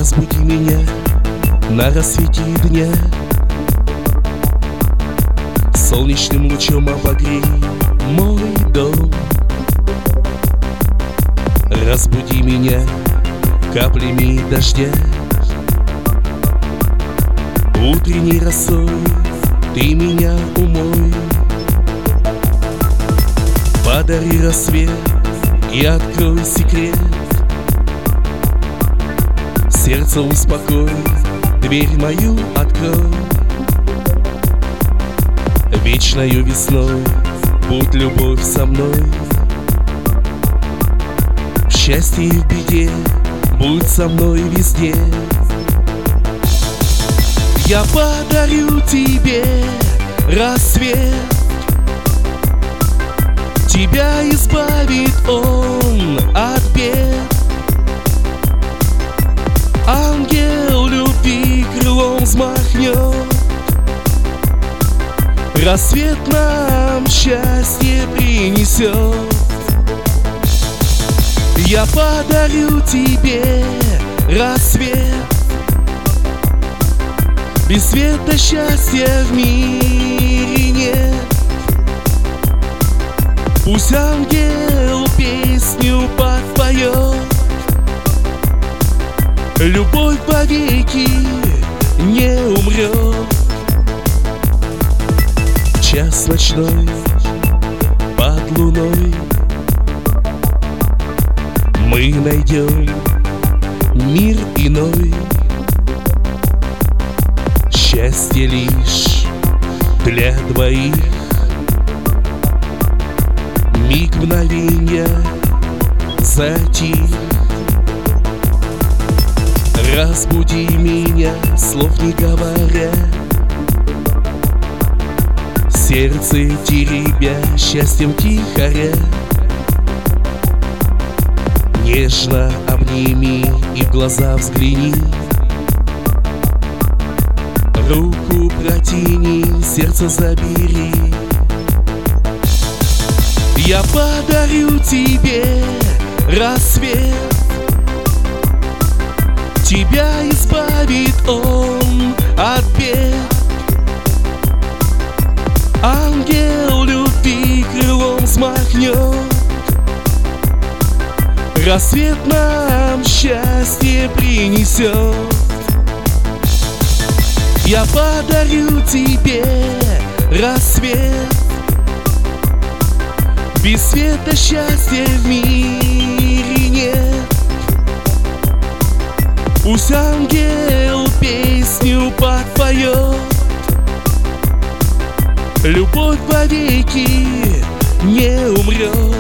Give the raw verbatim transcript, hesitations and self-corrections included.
Разбуди меня на рассвете дня, солнечным лучом обогрей мой дом. Разбуди меня каплями дождя, утренней росой ты меня умой. Подари рассвет и открой секрет, сердце успокой, дверь мою открой. Вечною весной будь любовь со мной, в счастье и в беде будь со мной везде. Я подарю тебе рассвет, тебя избавит он от бед. Ангел любви крылом взмахнет, рассвет нам счастье принесет. Я подарю тебе рассвет, без света счастья в мире нет. Пусть ангел песню подпоет, любовь вовеки не умрет. Час ночной под луной мы найдем мир иной. Счастье лишь для двоих, миг мгновенья затих. Разбуди меня, слов не говоря, сердце теребя, счастьем тихоря. Нежно обними и в глаза взгляни, руку протяни, сердце забери. Я подарю тебе рассвет, тебя избавит он от бед. Ангел любви крылом взмахнет, рассвет нам счастье принесет. Я подарю тебе рассвет, без света счастья в мире нет. Пусть ангел песню подпоет, любовь вовеки не умрет.